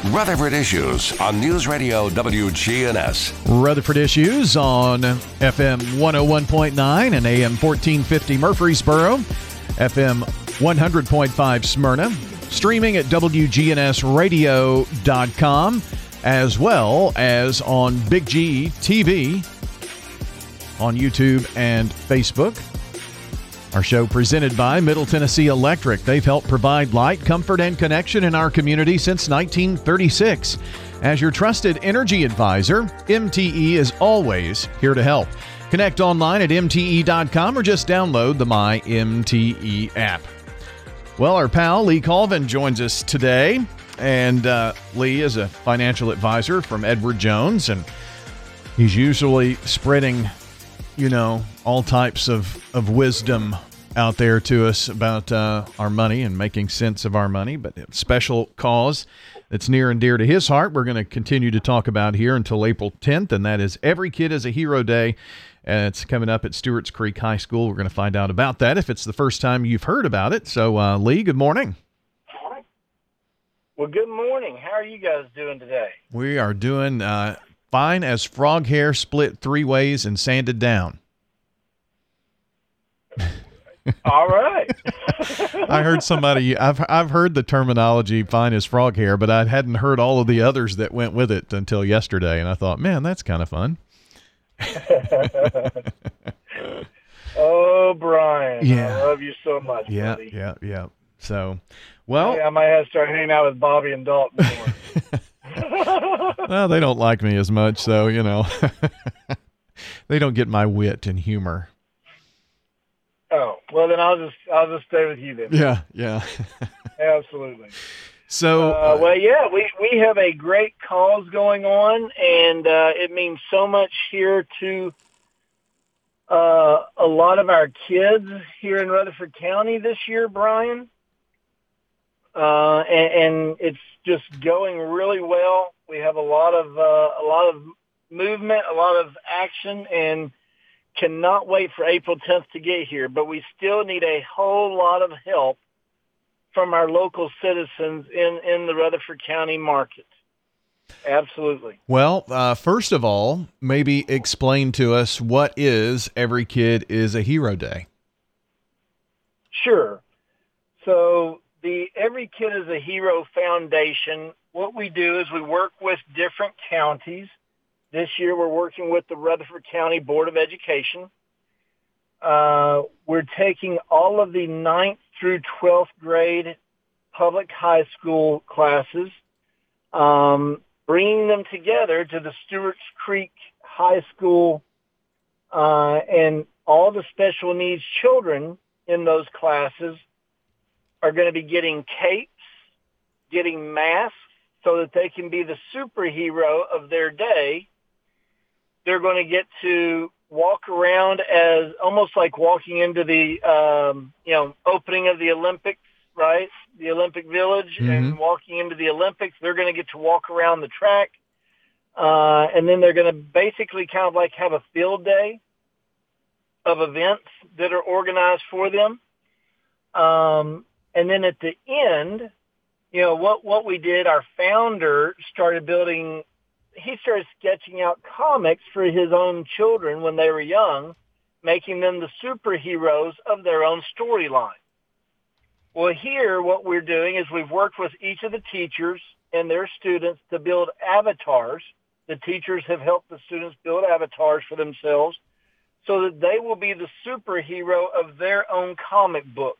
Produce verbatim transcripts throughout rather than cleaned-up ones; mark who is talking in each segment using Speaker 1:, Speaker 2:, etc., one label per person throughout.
Speaker 1: Rutherford Issues on News Radio W G N S.
Speaker 2: Rutherford Issues on F M one oh one point nine and A M fourteen fifty Murfreesboro, F M one hundred point five Smyrna, streaming at W G N S radio dot com, as well as on Big G T V on YouTube and Facebook. Our show presented by Middle Tennessee Electric. They've helped provide light, comfort, and connection in our community since nineteen thirty-six. As your trusted energy advisor, M T E is always here to help. Connect online at M T E dot com or just download the My M T E app. Well, our pal Lee Colvin joins us today. And uh, Lee is a financial advisor from Edward Jones, and he's usually spreading, you know, all types of, of wisdom out there to us about uh, our money and making sense of our money. But a special cause that's near and dear to his heart we're going to continue to talk about here until April tenth, and that is Every Kid is a Hero Day. Uh, it's coming up at Stewart's Creek High School. We're going to find out about that if it's the first time you've heard about it. So, uh, Lee, good morning.
Speaker 3: Well, good morning. How are you guys doing today?
Speaker 2: We are doing uh, fine as frog hair split three ways and sanded down.
Speaker 3: All right.
Speaker 2: I heard somebody, I've I've heard the terminology fine as frog hair, but I hadn't heard all of the others that went with it until yesterday, and I thought, man, that's kind of fun.
Speaker 3: Oh, Brian,
Speaker 2: Yeah.
Speaker 3: I love you so much,
Speaker 2: Yeah,
Speaker 3: buddy.
Speaker 2: yeah, yeah. So, well,
Speaker 3: Hey, I might have to start hanging out with Bobby and Dalton more.
Speaker 2: well, they don't like me as much, so, you know, they don't get my wit and humor.
Speaker 3: Oh, well, then I'll just I'll just stay with you then.
Speaker 2: Yeah, yeah.
Speaker 3: Absolutely.
Speaker 2: So,
Speaker 3: Uh, well, yeah, we, we have a great cause going on, and uh, it means so much here to uh, a lot of our kids here in Rutherford County this year, Brian. Uh, and, and it's just going really well. We have a lot of uh, a lot of movement, a lot of action, and cannot wait for April tenth to get here. But we still need a whole lot of help from our local citizens in, in the Rutherford County market. Absolutely.
Speaker 2: well, uh, first of all, maybe explain to us what is Every Kid is a Hero Day.
Speaker 3: Sure. So the Every Kid is a Hero Foundation, what we do is we work with different counties. This year we're working with the Rutherford County Board of Education. Uh, we're taking all of the ninth through twelfth grade public high school classes, um, bringing them together to the Stewart's Creek High School, uh, and all the special needs children in those classes are going to be getting capes, getting masks so that they can be the superhero of their day. They're going to get to walk around as almost like walking into the, um, you know, opening of the Olympics, right? The Olympic Village,
Speaker 2: Mm-hmm.
Speaker 3: and walking into the Olympics. They're going to get to walk around the track. Uh, and then they're going to basically kind of like have a field day of events that are organized for them. Um, and then at the end, you know, what, what we did, our founder started building, he started sketching out comics for his own children when they were young, making them the superheroes of their own storyline. Well, here what we're doing is we've worked with each of the teachers and their students to build avatars. The teachers have helped the students build avatars for themselves so that they will be the superhero of their own comic book.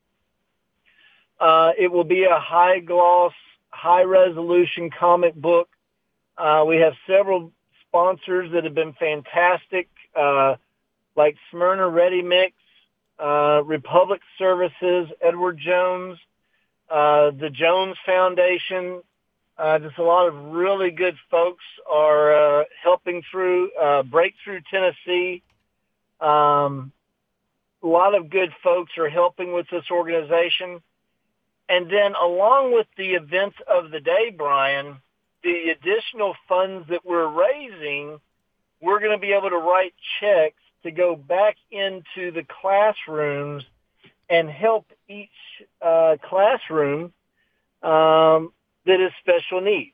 Speaker 3: Uh, it will be a high-gloss, high-resolution comic book. Uh, we have several sponsors that have been fantastic, uh, like Smyrna Ready Mix, uh, Republic Services, Edward Jones, uh, the Jones Foundation. Uh, just a lot of really good folks are uh, helping through uh, Breakthrough Tennessee. Um, a lot of good folks are helping with this organization. And then along with the events of the day, Brian, the additional funds that we're raising, we're going to be able to write checks to go back into the classrooms and help each uh, classroom um, that is special needs.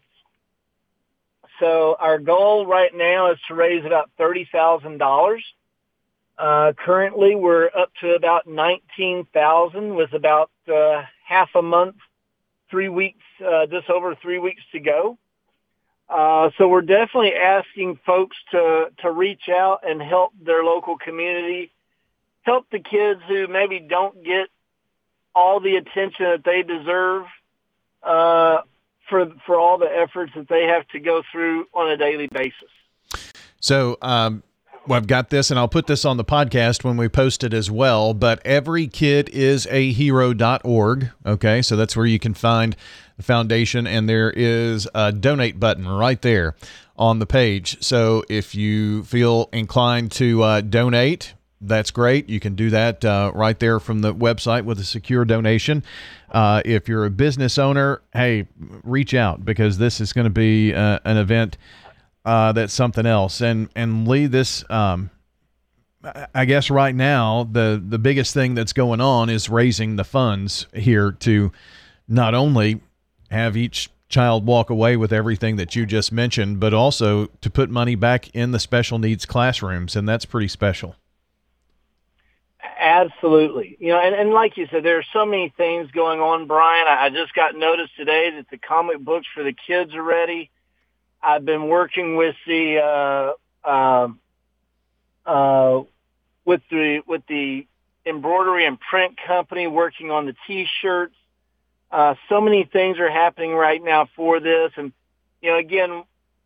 Speaker 3: So our goal right now is to raise about thirty thousand dollars. Uh, currently, we're up to about nineteen thousand dollars with about uh, half a month, three weeks, uh, just over three weeks to go. Uh, so we're definitely asking folks to, to reach out and help their local community, help the kids who maybe don't get all the attention that they deserve uh, for for all the efforts that they have to go through on a daily basis.
Speaker 2: So um, well, I've got this, and I'll put this on the podcast when we post it as well, but every kid is a hero dot org, okay? So that's where you can find the foundation, and there is a donate button right there on the page. So if you feel inclined to uh, donate, that's great. You can do that uh, right there from the website with a secure donation. Uh, if you're a business owner, hey, reach out, because this is going to be uh, an event uh, that's something else. And and Lee, this, um, I guess right now, the, the biggest thing that's going on is raising the funds here to not only have each child walk away with everything that you just mentioned, but also to put money back in the special needs classrooms, and that's pretty special.
Speaker 3: Absolutely. You know, and, and like you said, there are so many things going on, Brian. I, I just got notice today that the comic books for the kids are ready. I've been working with the uh, uh, uh, with the with the embroidery and print company, working on the T-shirts. Uh, so many things are happening right now for this, and you know, again,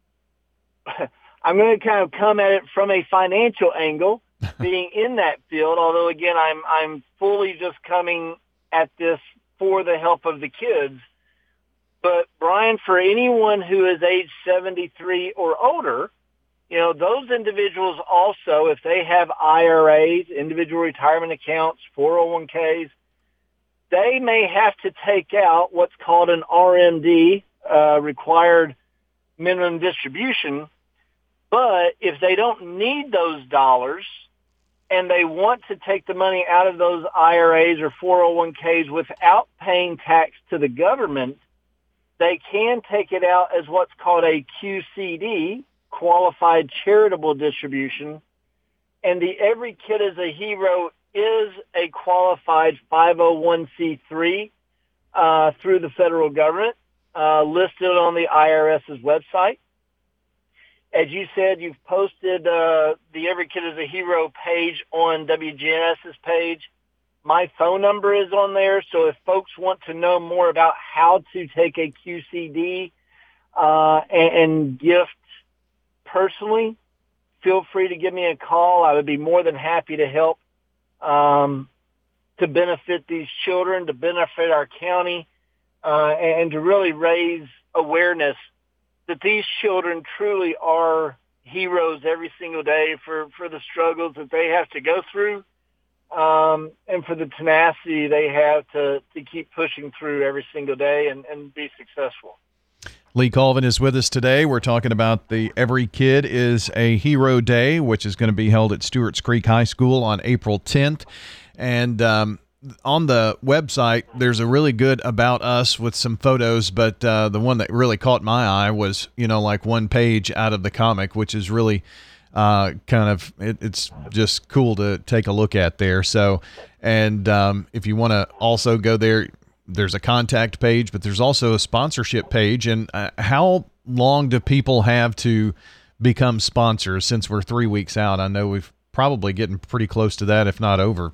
Speaker 3: I'm going to kind of come at it from a financial angle, being in that field. Although, again, I'm I'm fully just coming at this for the help of the kids. But, Brian, for anyone who is age seventy-three or older, you know, those individuals also, if they have I R As, individual retirement accounts, four oh one k's, they may have to take out what's called an R M D, uh, required minimum distribution. But if they don't need those dollars and they want to take the money out of those I R As or four oh one k's without paying tax to the government, they can take it out as what's called a Q C D, qualified charitable distribution. And the Every Kid is a Hero is a qualified five oh one c three uh, through the federal government, uh, listed on the IRS's website. As you said, you've posted uh, the Every Kid is a Hero page on W G N S's page. My phone number is on there, so if folks want to know more about how to take a Q C D uh, and, and gift personally, feel free to give me a call. I would be more than happy to help um, to benefit these children, to benefit our county, uh, and to really raise awareness that these children truly are heroes every single day for, for the struggles that they have to go through, um, and for the tenacity they have to, to keep pushing through every single day and, and be successful.
Speaker 2: Lee Colvin is with us today. We're talking about the Every Kid is a Hero Day, which is going to be held at Stewart's Creek High School on April tenth. And um, on the website, there's a really good About Us with some photos, but uh, the one that really caught my eye was, you know, like one page out of the comic, which is really uh, kind of, it, it's just cool to take a look at there. So, and um, if you want to also go there, there's a contact page, but there's also a sponsorship page. And uh, how long do people have to become sponsors? Since we're three weeks out, I know we've probably getting pretty close to that, if not over.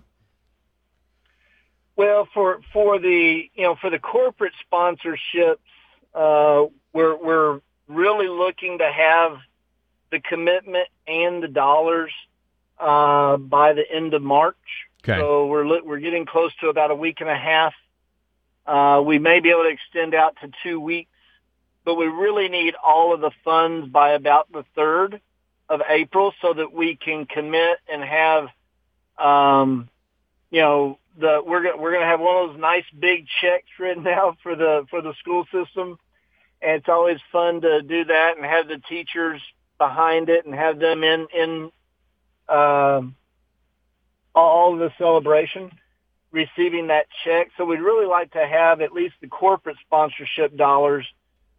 Speaker 3: Well, for for the you know for the corporate sponsorships, uh, we're we're really looking to have the commitment and the dollars uh, by the end of March.
Speaker 2: Okay.
Speaker 3: So we're we're getting close to about a week and a half. Uh, we may be able to extend out to two weeks, but we really need all of the funds by about the third of April so that we can commit and have, um, you know, the we're gonna we're gonna have one of those nice big checks written out for the for the school system, and it's always fun to do that and have the teachers behind it and have them in in uh, all of the celebration, receiving that check. So we'd really like to have at least the corporate sponsorship dollars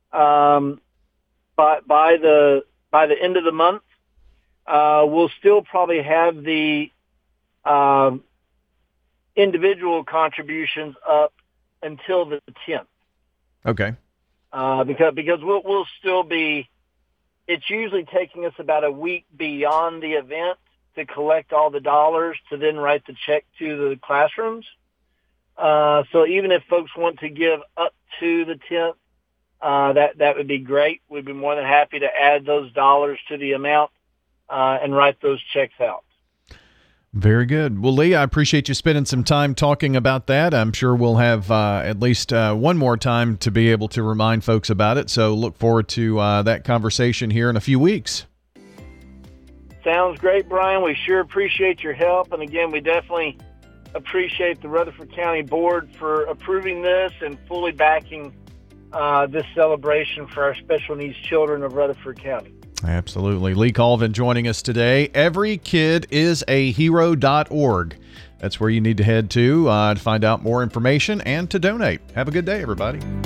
Speaker 3: um, by, by the by the end of the month. Uh, we'll still probably have the um, individual contributions up until the tenth.
Speaker 2: Okay.
Speaker 3: Uh, because because we'll we'll still be. It's usually taking us about a week beyond the event to collect all the dollars to then write the check to the classrooms. Uh, so even if folks want to give up to the tenth, uh, that that would be great. We'd be more than happy to add those dollars to the amount uh, and write those checks out.
Speaker 2: Very good. Well, Lee, I appreciate you spending some time talking about that. I'm sure we'll have uh, at least uh, one more time to be able to remind folks about it. So look forward to uh, that conversation here in a few weeks.
Speaker 3: Sounds great, Brian. We sure appreciate your help. And again, we definitely appreciate the Rutherford County Board for approving this and fully backing uh, this celebration for our special needs children of Rutherford County.
Speaker 2: Absolutely. Lee Colvin joining us today. every kid is a hero dot org. That's where you need to head to uh, to find out more information and to donate. Have a good day, everybody.